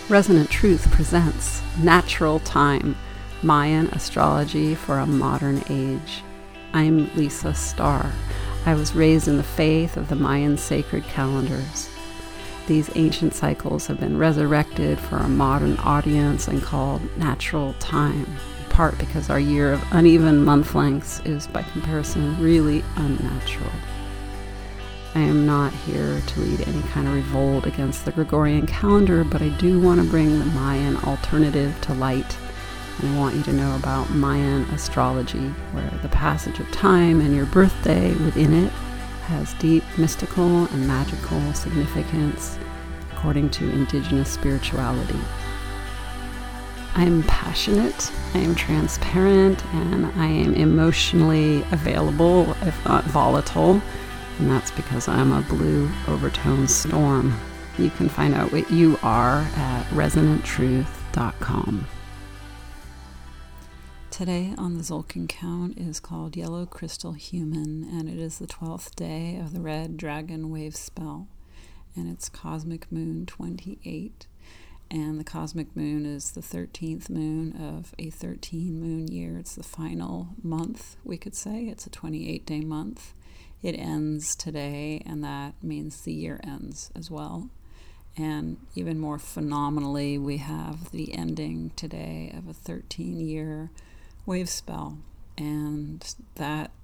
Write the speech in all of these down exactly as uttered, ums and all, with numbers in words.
Resonant Truth presents Natural Time, Mayan Astrology for a Modern Age. I'm Lisa Starr. I was raised in the faith of the Mayan sacred calendars. These ancient cycles have been resurrected for a modern audience and called Natural Time, in part because our year of uneven month lengths is, by comparison, really unnatural. I am not here to lead any kind of revolt against the Gregorian calendar, but I do want to bring the Mayan alternative to light. And I want you to know about Mayan astrology, where the passage of time and your birthday within it has deep mystical and magical significance according to indigenous spirituality. I am passionate, I am transparent, and I am emotionally available, if not volatile. And that's because I'm a blue overtone storm. You can find out what you are at resonant truth dot com. Today on the Tzolk'in count is called Yellow Crystal Human, and it is the twelfth day of the Red Dragon Wave spell, and it's Cosmic Moon twenty-eight. And the Cosmic Moon is the thirteenth moon of a thirteen moon year. It's the final month, we could say. It's a twenty-eight day month. It ends today, and that means the year ends as well. And even more phenomenally, we have the ending today of a thirteen year wave spell. And that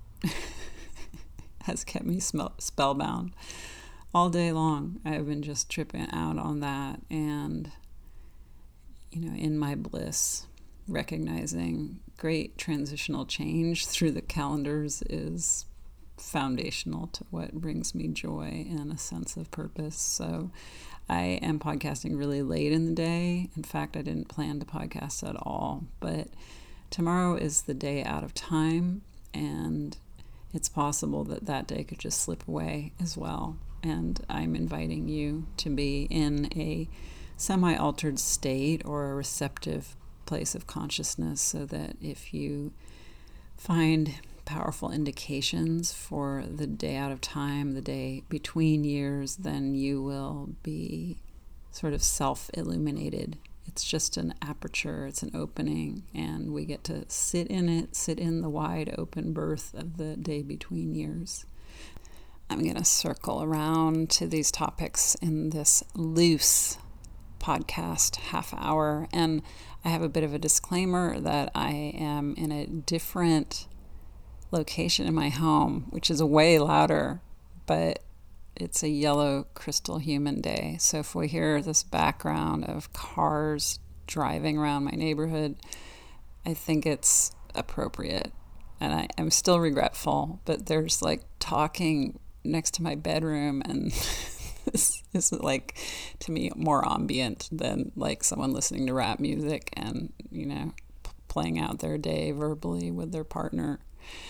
has kept me smell- spellbound all day long. I've been just tripping out on that and, you know, in my bliss, recognizing great transitional change through the calendars is foundational to what brings me joy and a sense of purpose. So I am podcasting really late in the day. In fact, I didn't plan to podcast at all, but tomorrow is the day out of time, and it's possible that that day could just slip away as well. And I'm inviting you to be in a semi-altered state or a receptive place of consciousness, so that if you find powerful indications for the day out of time, the day between years, then you will be sort of self-illuminated. It's just an aperture, it's an opening, and we get to sit in it, sit in the wide open birth of the day between years. I'm going to circle around to these topics in this loose podcast half hour, and I have a bit of a disclaimer that I am in a different location in my home, which is way louder, but it's a yellow crystal human day. So if we hear this background of cars driving around my neighborhood, I think it's appropriate. And I, I'm still regretful, but there's like talking next to my bedroom, and this is like, to me, more ambient than like someone listening to rap music and, you know, p- playing out their day verbally with their partner.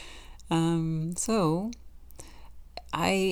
Um, so I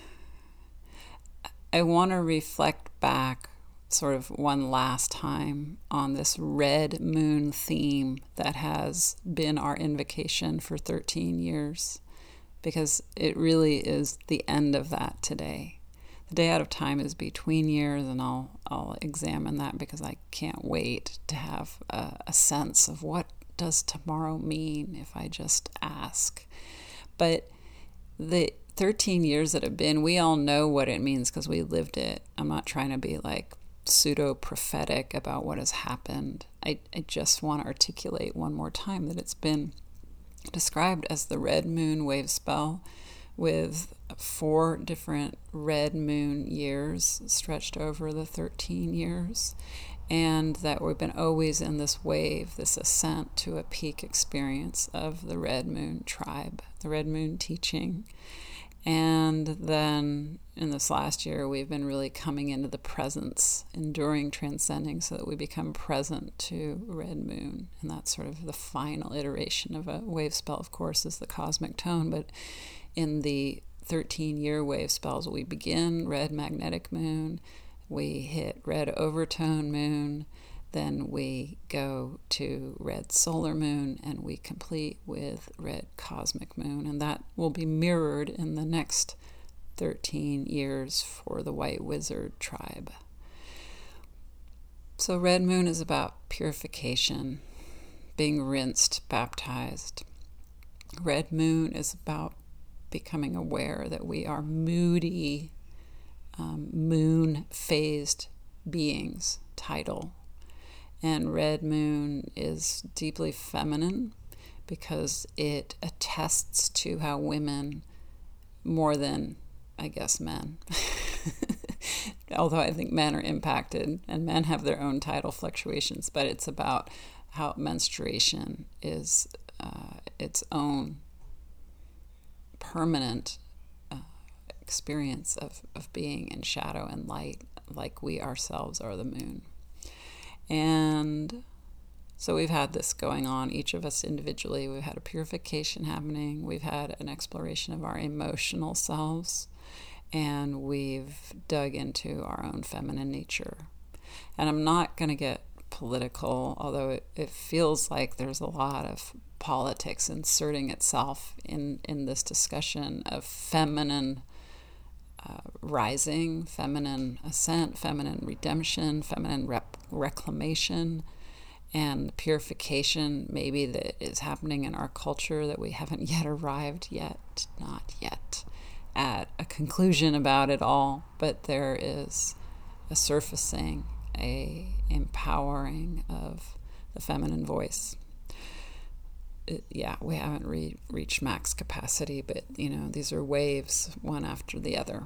I want to reflect back sort of one last time on this red moon theme that has been our invocation for thirteen years, because it really is the end of that today. The day out of time is between years, and I'll I'll examine that because I can't wait to have a, a sense of what does tomorrow mean if I just ask. But the thirteen years that have been, we all know what it means because we lived it. I'm not trying to be like pseudo-prophetic about what has happened. I, I just want to articulate one more time that it's been described as the red moon wave spell, with four different red moon years stretched over the thirteen years. And that we've been always in this wave, this ascent to a peak experience of the Red Moon tribe, the Red Moon teaching. And then in this last year, we've been really coming into the presence, enduring, transcending, so that we become present to Red Moon. And that's sort of the final iteration of a wave spell, of course, is the cosmic tone. But in the thirteen-year wave spells, we begin Red Magnetic Moon, we hit Red Overtone Moon, then we go to Red Solar Moon, and we complete with Red Cosmic Moon. And that will be mirrored in the next thirteen years for the White Wizard tribe. So red moon is about purification, being rinsed, baptized. Red moon is about becoming aware that we are moody, um, moon-phased beings, tidal. And red moon is deeply feminine because it attests to how women, more than, I guess, men, although I think men are impacted and men have their own tidal fluctuations, but it's about how menstruation is uh, its own permanent uh, experience of, of being in shadow and light, like we ourselves are the moon. And so we've had this going on, each of us individually. We've had a purification happening. We've had an exploration of our emotional selves. And we've dug into our own feminine nature. And I'm not going to get political, although it, it feels like there's a lot of politics inserting itself in, in this discussion of feminine Uh, rising, feminine ascent, feminine redemption, feminine rep- reclamation, and purification maybe that is happening in our culture that we haven't yet arrived yet, not yet, at a conclusion about it all. But there is a surfacing, a empowering of the feminine voice. It, yeah, we haven't re- reached max capacity, but, you know, these are waves, one after the other.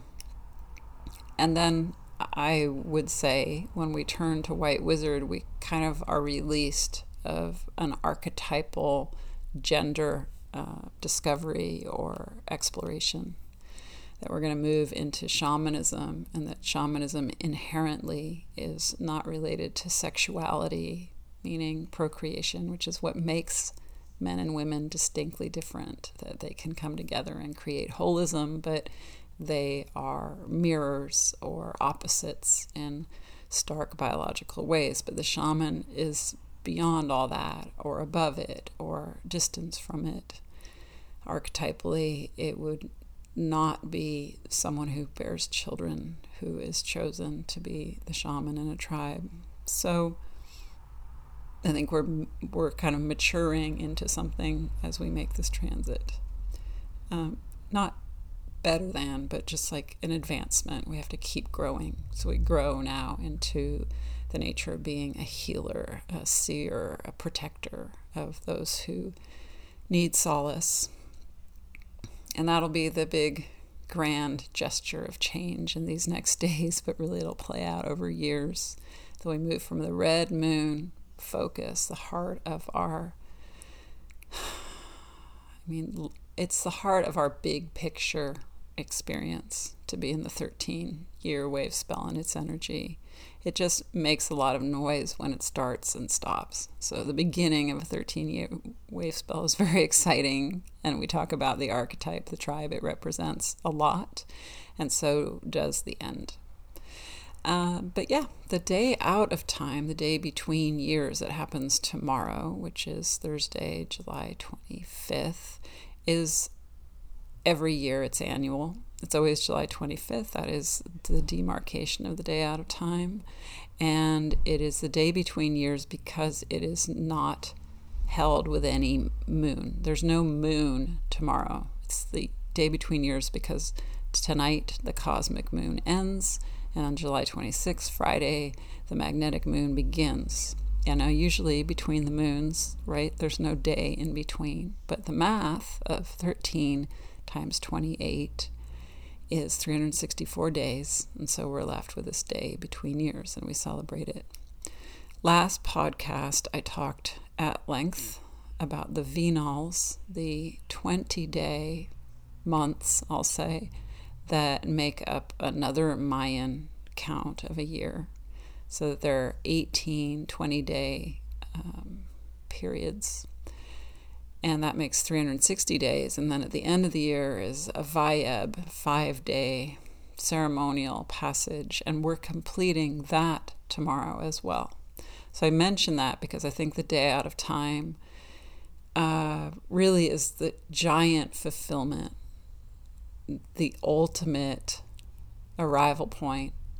And then I would say when we turn to White Wizard, we kind of are released of an archetypal gender uh, discovery or exploration, that we're going to move into shamanism, and that shamanism inherently is not related to sexuality, meaning procreation, which is what makes men and women distinctly different, that they can come together and create holism, but they are mirrors or opposites in stark biological ways. But the shaman is beyond all that, or above it, or distance from it. Archetypally, it would not be someone who bears children who is chosen to be the shaman in a tribe. So I think we're we're kind of maturing into something as we make this transit. Um, not better than, but just like an advancement. We have to keep growing. So we grow now into the nature of being a healer, a seer, a protector of those who need solace. And that'll be the big, grand gesture of change in these next days, but really it'll play out over years. That we move from the red moon focus, the heart of our, I mean, it's the heart of our big picture experience to be in the thirteen-year wave spell and its energy. It just makes a lot of noise when it starts and stops. So the beginning of a thirteen-year wave spell is very exciting, and we talk about the archetype, the tribe it represents a lot, and so does the end. Uh, but yeah, the day out of time, the day between years that happens tomorrow, which is Thursday, July twenty-fifth, is every year. It's annual. It's always July twenty-fifth. That is the demarcation of the day out of time. And it is the day between years because it is not held with any moon. There's no moon tomorrow. It's the day between years because tonight the cosmic moon ends, and on July twenty-sixth, Friday, the magnetic moon begins. And now usually between the moons, right, there's no day in between. But the math of thirteen times twenty-eight is three hundred sixty-four days, and so we're left with this day between years, and we celebrate it. Last podcast, I talked at length about the Venals, the twenty-day months, I'll say, that make up another Mayan count of a year. So that there are eighteen twenty-day um, periods. And that makes three hundred sixty days. And then at the end of the year is a Vayeb, five-day ceremonial passage. And we're completing that tomorrow as well. So I mention that because I think the day out of time uh, really is the giant fulfillment, the ultimate arrival point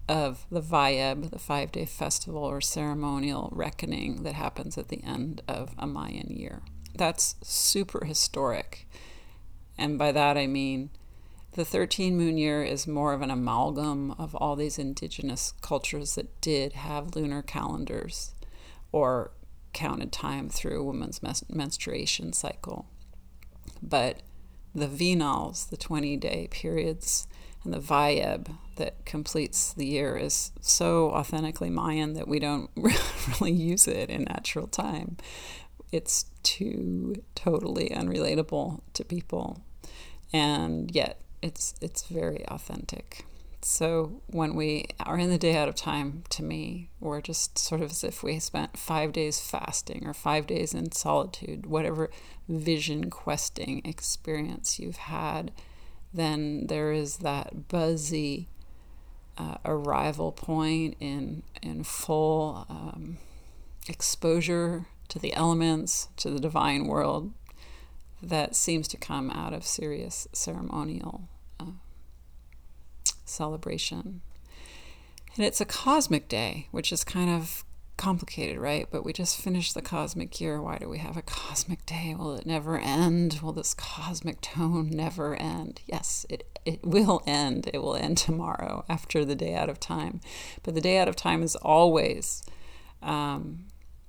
of the Vayeb, the five-day festival or ceremonial reckoning that happens at the end of a Mayan year. That's super historic. And by that I mean the thirteen moon year is more of an amalgam of all these indigenous cultures that did have lunar calendars or counted time through a woman's mes- menstruation cycle. But the Vinals, the twenty-day periods, and the Vayeb that completes the year is so authentically Mayan that we don't really use it in natural time. It's too totally unrelatable to people, and yet it's it's very authentic. So when we are in the day out of time, to me, we're just sort of as if we spent five days fasting or five days in solitude, whatever vision questing experience you've had. Then there is that buzzy uh, arrival point in in full um, exposure to the elements, to the divine world, that seems to come out of serious ceremonial uh, celebration. And it's a cosmic day, which is kind of complicated, right? But we just finished the cosmic year. Why do we have a cosmic day? Will it never end? Will this cosmic tone never end? Yes, it it will end. It will end tomorrow after the day out of time. But the day out of time is always um,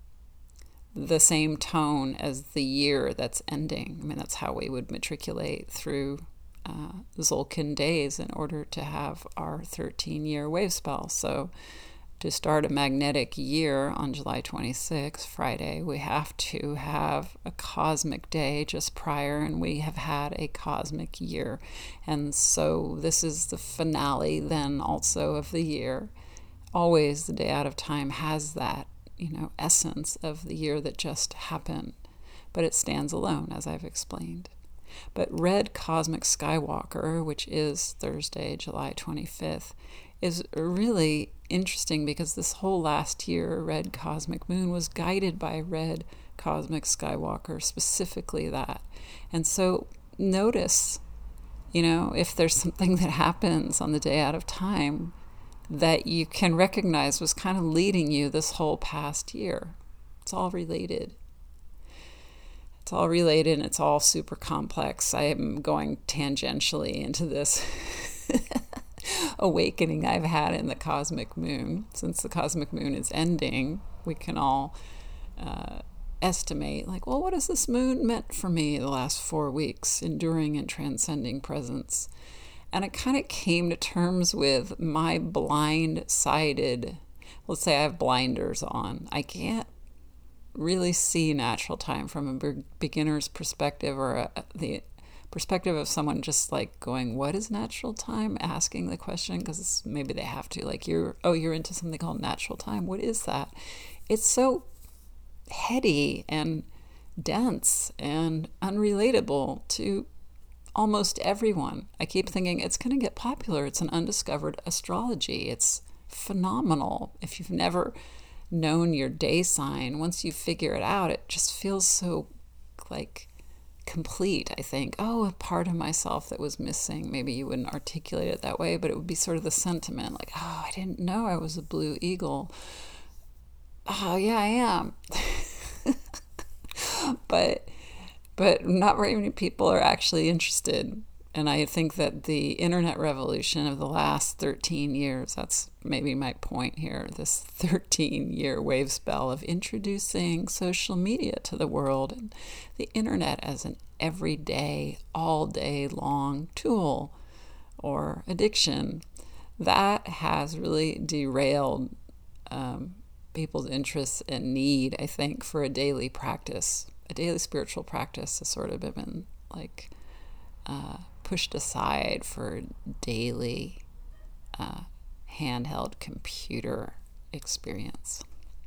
the same tone as the year that's ending. I mean, that's how we would matriculate through uh, Tzolk'in days in order to have our thirteen-year wave spell. So to start a magnetic year on July twenty-sixth, Friday, we have to have a cosmic day just prior, and we have had a cosmic year. And so this is the finale then also of the year. Always the day out of time has that, you know, essence of the year that just happened, but it stands alone, as I've explained. But Red Cosmic Skywalker, which is Thursday, July twenty-fifth, is really interesting because this whole last year, Red Cosmic Moon was guided by Red Cosmic Skywalker, specifically that. And so notice, you know, if there's something that happens on the day out of time that you can recognize was kind of leading you this whole past year. It's all related. It's all related and it's all super complex. I am going tangentially into this awakening I've had in the cosmic moon. Since the cosmic moon is ending, we can all uh, estimate, like, well, what has this moon meant for me the last four weeks, enduring and transcending presence? And I kind of came to terms with my blind-sided, let's say I have blinders on. I can't really see natural time from a beginner's perspective or a, the perspective of someone just like going, what is natural time? Asking the question, because maybe they have to, like, you're, oh, you're into something called natural time. What is that? It's so heady and dense and unrelatable to almost everyone. I keep thinking it's going to get popular. It's an undiscovered astrology. It's phenomenal. If you've never known your day sign, once you figure it out, it just feels so like complete. I think, oh, a part of myself that was missing. Maybe you wouldn't articulate it that way, but it would be sort of the sentiment, like, oh, I didn't know I was a blue eagle. Oh, yeah, I am. but but not very many people are actually interested. And I think that the internet revolution of the last thirteen years, that's maybe my point here, this thirteen-year wave spell of introducing social media to the world and the internet as an everyday, all-day-long tool or addiction, that has really derailed um, people's interests and need, I think, for a daily practice. A daily spiritual practice has sort of been like uh, pushed aside for daily uh, handheld computer experience.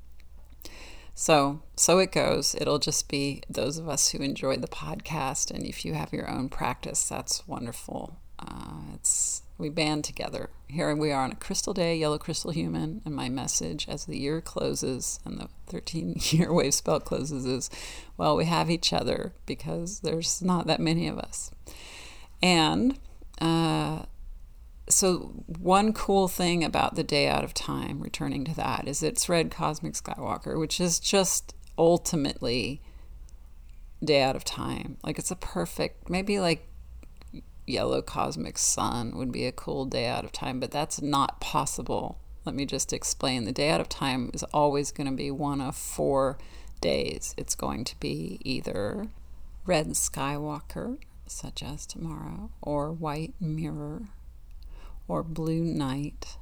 So, so it goes. It'll just be those of us who enjoy the podcast, and if you have your own practice, that's wonderful. Uh, it's we band together. Here we are on a crystal day, yellow crystal human, and my message as the year closes and the thirteen-year wave spell closes is, well, we have each other because there's not that many of us. And uh, so one cool thing about the day out of time, returning to that, is it's red cosmic Skywalker, which is just ultimately day out of time. Like, it's a perfect, maybe like yellow cosmic sun would be a cool day out of time, but that's not possible. Let me just explain. The day out of time is always going to be one of four days. It's going to be either red Skywalker, such as tomorrow, or white mirror, or blue night,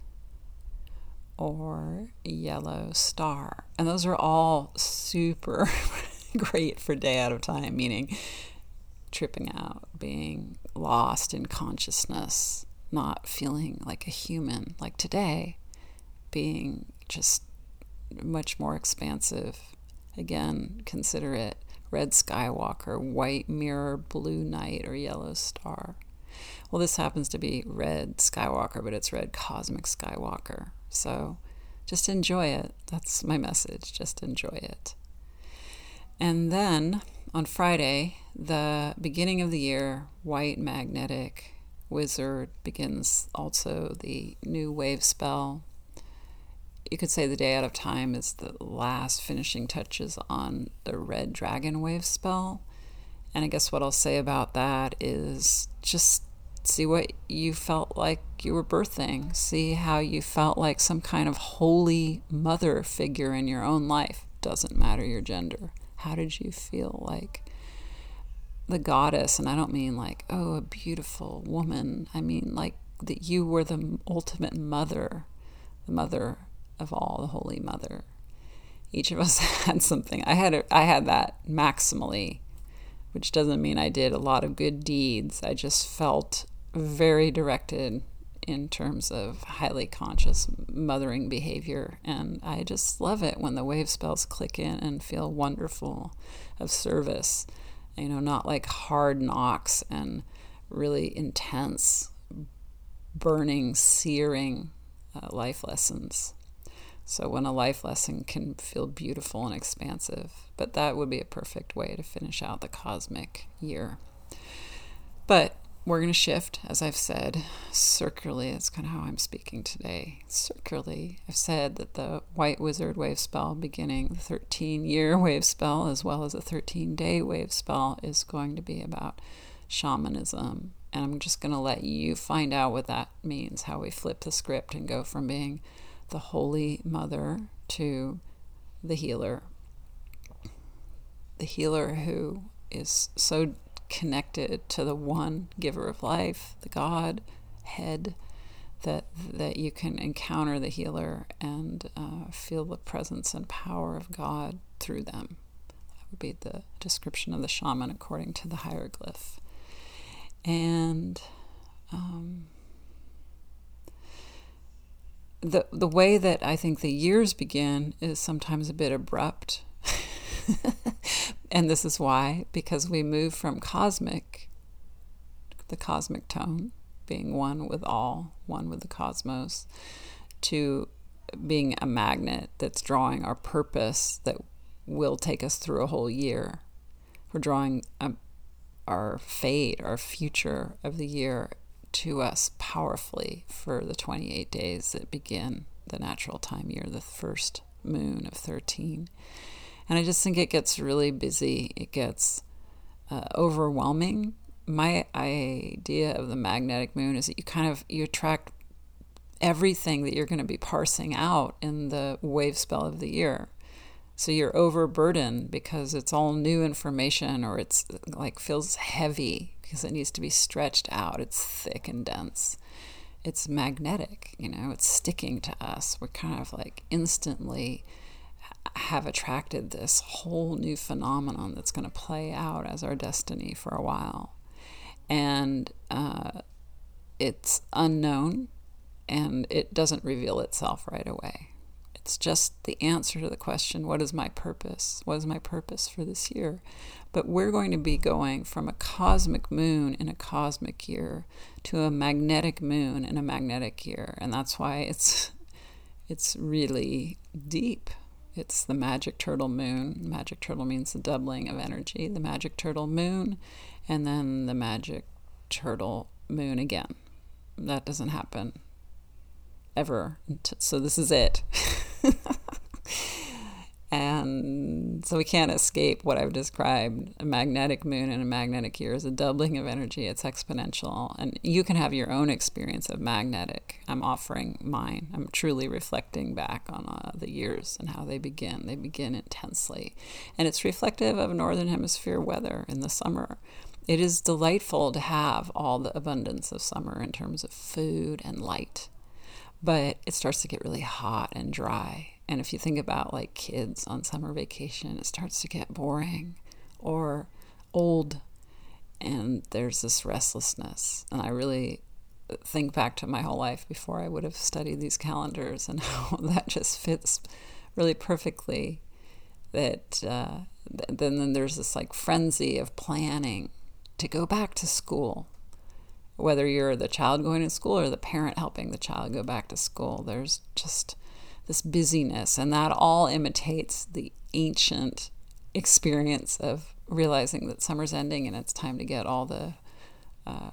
or yellow star. And those are all super great for day out of time, meaning tripping out, being lost in consciousness, not feeling like a human, like today, being just much more expansive. Again, consider it red Skywalker, white mirror, blue night, or yellow star. Well, this happens to be red Skywalker, but it's red cosmic Skywalker. So just enjoy it. That's my message. Just enjoy it. And then on Friday, the beginning of the year, white magnetic wizard begins also the new wave spell. You could say the day out of time is the last finishing touches on the red dragon wave spell. And I guess what I'll say about that is just see what you felt like you were birthing. See how you felt like some kind of holy mother figure in your own life. Doesn't matter your gender. How did you feel like the goddess? And I don't mean like, oh, a beautiful woman. I mean like that you were the ultimate mother, the mother of all, the Holy Mother. Each of us had something. I had a, I had that maximally, which doesn't mean I did a lot of good deeds. I just felt very directed in terms of highly conscious mothering behavior. And I just love it when the wave spells click in and feel wonderful of service. You know, not like hard knocks and really intense, burning, searing uh, life lessons. So when a life lesson can feel beautiful and expansive, but that would be a perfect way to finish out the cosmic year. But we're going to shift, as I've said, circularly. That's kind of how I'm speaking today. Circularly, I've said that the white wizard wave spell beginning the thirteen-year wave spell, as well as a thirteen-day wave spell, is going to be about shamanism. And I'm just going to let you find out what that means, how we flip the script and go from being the Holy Mother to the healer. The healer who is so connected to the one giver of life, the God head, that that you can encounter the healer and uh, feel the presence and power of God through them. That would be the description of the shaman according to the hieroglyph. And um, the the way that I think the years begin is sometimes a bit abrupt. And this is why, because we move from cosmic, the cosmic tone, being one with all, one with the cosmos, to being a magnet that's drawing our purpose that will take us through a whole year. We're drawing a, our fate, our future of the year to us powerfully for the twenty-eight days that begin the natural time year, the first moon of thirteen. And I just think it gets really busy. It gets uh, overwhelming. My idea of the magnetic moon is that you kind of, you attract everything that you're going to be parsing out in the wave spell of the year. So you're overburdened because it's all new information, or it's like feels heavy because it needs to be stretched out. It's thick and dense. It's magnetic, you know, it's sticking to us. We're kind of like instantly have attracted this whole new phenomenon that's going to play out as our destiny for a while. And uh, it's unknown, and it doesn't reveal itself right away. It's just the answer to the question, what is my purpose? What is my purpose for this year? But we're going to be going from a cosmic moon in a cosmic year to a magnetic moon in a magnetic year. And that's why it's it's really deep. It's the magic turtle moon. Magic turtle means the doubling of energy. The magic turtle moon, and then the magic turtle moon again. that doesn't happen ever. So this is it. And so we can't escape what I've described. A magnetic moon and a magnetic year is a doubling of energy. It's exponential. And you can have your own experience of magnetic. I'm offering mine. I'm truly reflecting back on uh, the years and how they begin. They begin intensely. And it's reflective of Northern Hemisphere weather in the summer. It is delightful to have all the abundance of summer in terms of food and light. But it starts to get really hot and dry. And if you think about like kids on summer vacation, it starts to get boring or old. And there's this restlessness. And I really think back to my whole life before I would have studied these calendars and how that just fits really perfectly. That uh, then, then there's this like frenzy of planning to go back to school. Whether you're the child going to school or the parent helping the child go back to school, there's just this busyness, and that all imitates the ancient experience of realizing that summer's ending and it's time to get all the uh,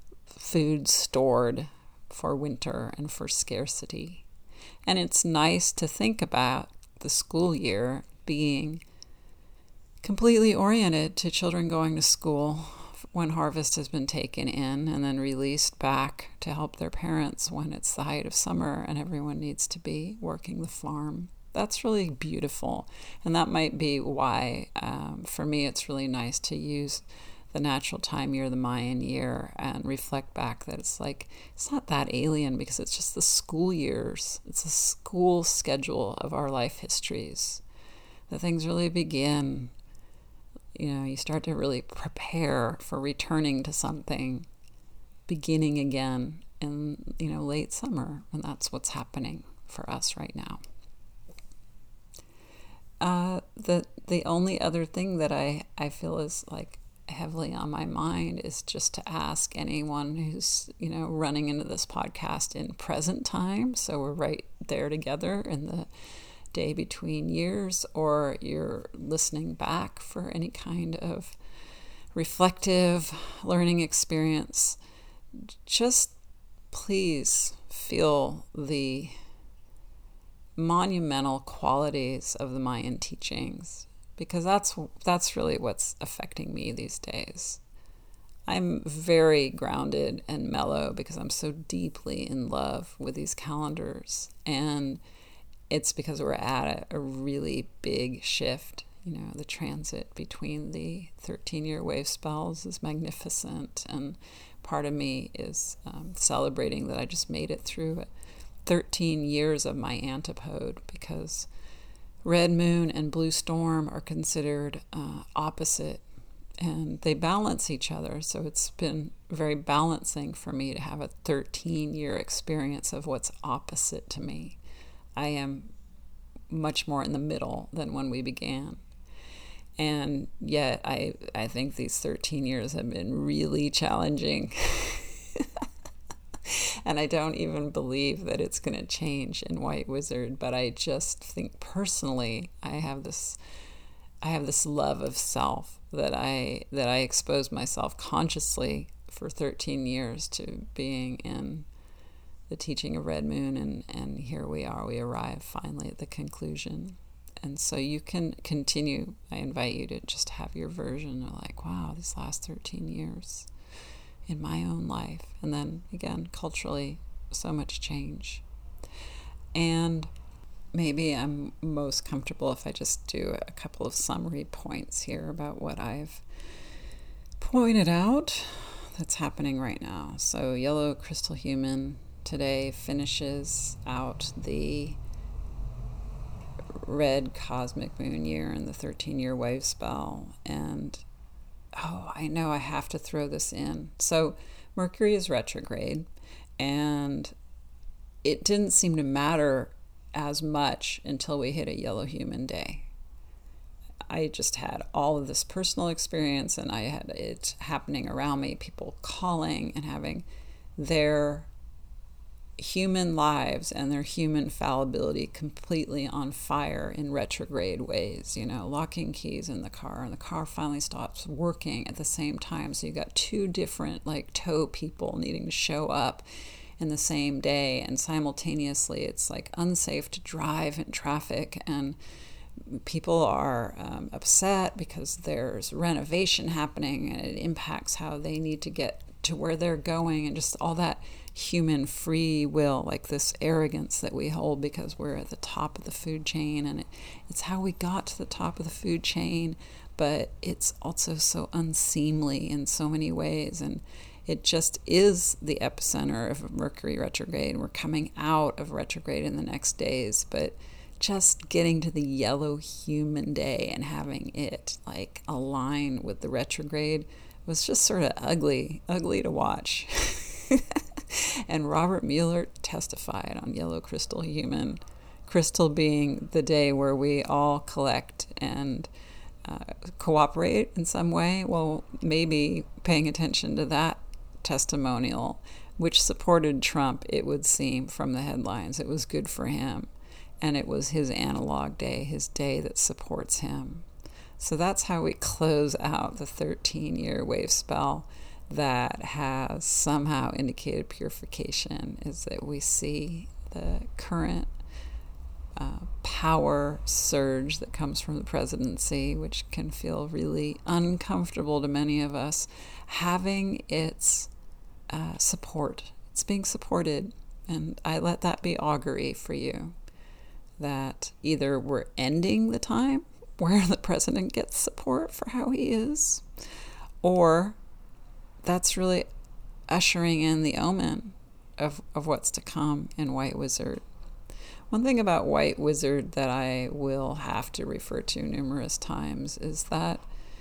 food stored for winter and for scarcity. And it's nice to think about the school year being completely oriented to children going to school when harvest has been taken in and then released back to help their parents when it's the height of summer and everyone needs to be working the farm. That's really beautiful. And that might be why, um, for me, it's really nice to use the natural time year, the Mayan year, and reflect back that it's like, it's not that alien because it's just the school years. It's the school schedule of our life histories. That things really begin. You know, you start to really prepare for returning to something, beginning again in, you know, late summer. And that's what's happening for us right now. Uh, the the only other thing that I, I feel is like heavily on my mind is just to ask anyone who's, you know, running into this podcast in present time. So we're right there together in the day between years, or you're listening back for any kind of reflective learning experience, just please feel the monumental qualities of the Mayan teachings, because that's that's really what's affecting me these days. I'm very grounded and mellow because I'm so deeply in love with these calendars, and it's because we're at a, a really big shift. You know, the transit between the thirteen-year wave spells is magnificent, and part of me is um, celebrating that I just made it through thirteen years of my antipode, because red moon and blue storm are considered uh, opposite, and they balance each other. So it's been very balancing for me to have a thirteen-year experience of what's opposite to me. I am much more in the middle than when we began. And yet I I think these thirteen years have been really challenging. And I don't even believe that it's going to change in White Wizard, but I just think personally I have this I have this love of self that I that I exposed myself consciously for thirteen years to being in the teaching of Red Moon, and, and here we are, we arrive finally at the conclusion. And so you can continue, I invite you to just have your version of like, wow, these last thirteen years in my own life. And then again, culturally, so much change. And maybe I'm most comfortable if I just do a couple of summary points here about what I've pointed out that's happening right now. So Yellow Crystal Human today finishes out the red cosmic moon year and the thirteen-year wave spell. And oh, I know I have to throw this in. So Mercury is retrograde, and it didn't seem to matter as much until we hit a Yellow Human Day. I just had all of this personal experience, and I had it happening around me, people calling and having their human lives and their human fallibility completely on fire in retrograde ways, you know, locking keys in the car and the car finally stops working at the same time. So you got two different like tow people needing to show up in the same day, and simultaneously it's like unsafe to drive in traffic, and people are um, upset because there's renovation happening and it impacts how they need to get to where they're going, and just all that human free will, like this arrogance that we hold because we're at the top of the food chain, and it, it's how we got to the top of the food chain, but it's also so unseemly in so many ways, and it just is the epicenter of Mercury retrograde. We're coming out of retrograde in the next days, but just getting to the yellow human day and having it like align with the retrograde was just sort of ugly, ugly to watch. And Robert Mueller testified on Yellow Crystal Human, crystal being the day where we all collect and uh, cooperate in some way. Well, maybe paying attention to that testimonial, which supported Trump, it would seem from the headlines. It was good for him. And it was his analog day, his day that supports him. So that's how we close out the thirteen-year wave spell that has somehow indicated purification, is that we see the current uh, power surge that comes from the presidency, which can feel really uncomfortable to many of us, having its uh, support. It's being supported, and I let that be augury for you, that either we're ending the time where the president gets support for how he is, or that's really ushering in the omen of, of what's to come in White Wizard. One thing about White Wizard that I will have to refer to numerous times is that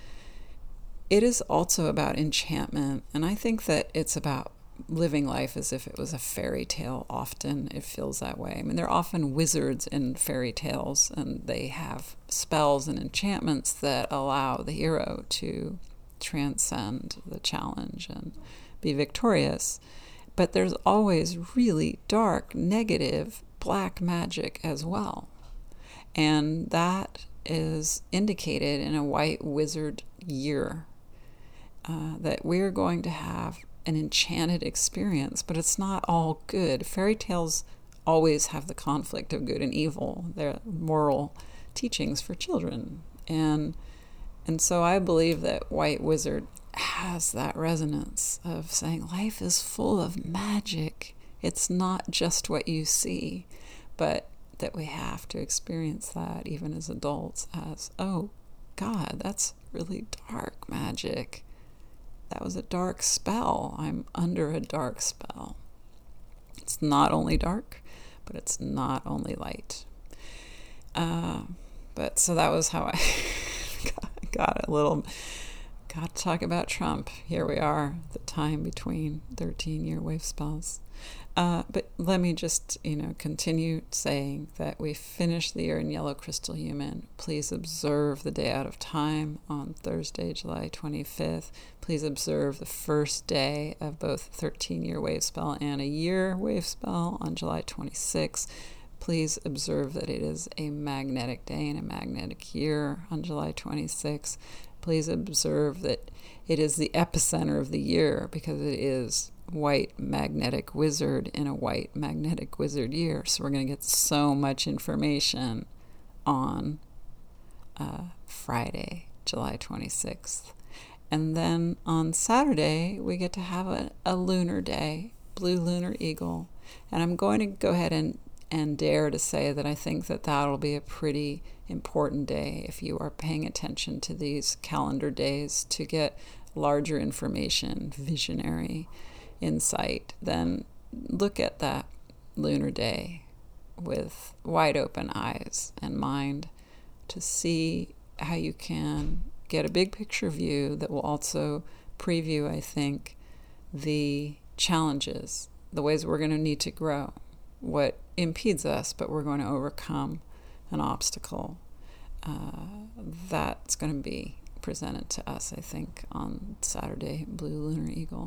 it is also about enchantment, and I think that it's about living life as if it was a fairy tale. Often it feels that way. I mean, there are often wizards in fairy tales, and they have spells and enchantments that allow the hero to transcend the challenge and be victorious. But there's always really dark, negative, black magic as well. And that is indicated in a White Wizard year, uh, that we're going to have an enchanted experience, but it's not all good. Fairy tales always have the conflict of good and evil. They're moral teachings for children. And and so I believe that White Wizard has that resonance of saying life is full of magic. It's not just what you see, but that we have to experience that even as adults as, oh, God, that's really dark magic. That was a dark spell. I'm under a dark spell. It's not only dark, but it's not only light. Uh, but so that was how I got a little, got to talk about Trump. Here we are, the time between thirteen-year wave spells. Uh, but let me just, you know, continue saying that we finished the year in Yellow Crystal Human. Please observe the day out of time on Thursday, July twenty-fifth. Please observe the first day of both thirteen-year wave spell and a year wave spell on July twenty-sixth. Please observe that it is a magnetic day and a magnetic year on July twenty-sixth. Please observe that it is the epicenter of the year because it is White Magnetic Wizard in a White Magnetic Wizard year. So we're going to get so much information on uh, Friday, July twenty-sixth. And then on Saturday, we get to have a, a lunar day, Blue Lunar Eagle. And I'm going to go ahead and, and dare to say that I think that that'll be a pretty important day if you are paying attention to these calendar days to get larger information, visionary insight. Then look at that lunar day with wide open eyes and mind to see how you can get a big picture view that will also preview, I think, the challenges, the ways we're going to need to grow, what impedes us, but we're going to overcome an obstacle uh, that's going to be presented to us, I think, on Saturday, Blue Lunar Eagle.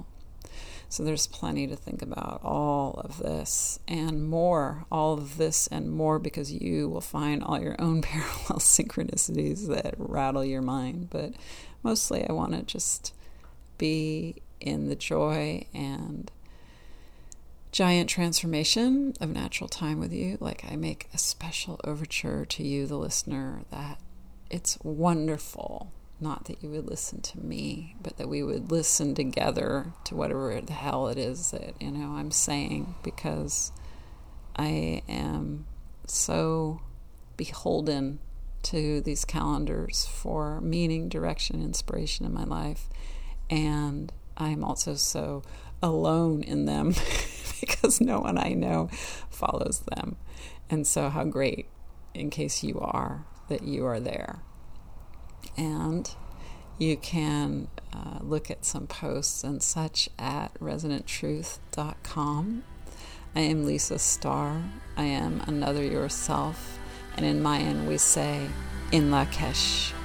So there's plenty to think about, all of this and more, all of this and more, because you will find all your own parallel synchronicities that rattle your mind. But mostly I want to just be in the joy and giant transformation of natural time with you. Like, I make a special overture to you, the listener, that it's wonderful, not that you would listen to me, but that we would listen together to whatever the hell it is that, you know, I'm saying, because I am so beholden to these calendars for meaning, direction, inspiration in my life. And I'm also so alone in them because no one I know follows them. And so how great, in case you are, that you are there. And you can uh, look at some posts and such at resonant truth dot com. I am Lisa Starr. I am another yourself. And in Mayan we say, In Lakesh.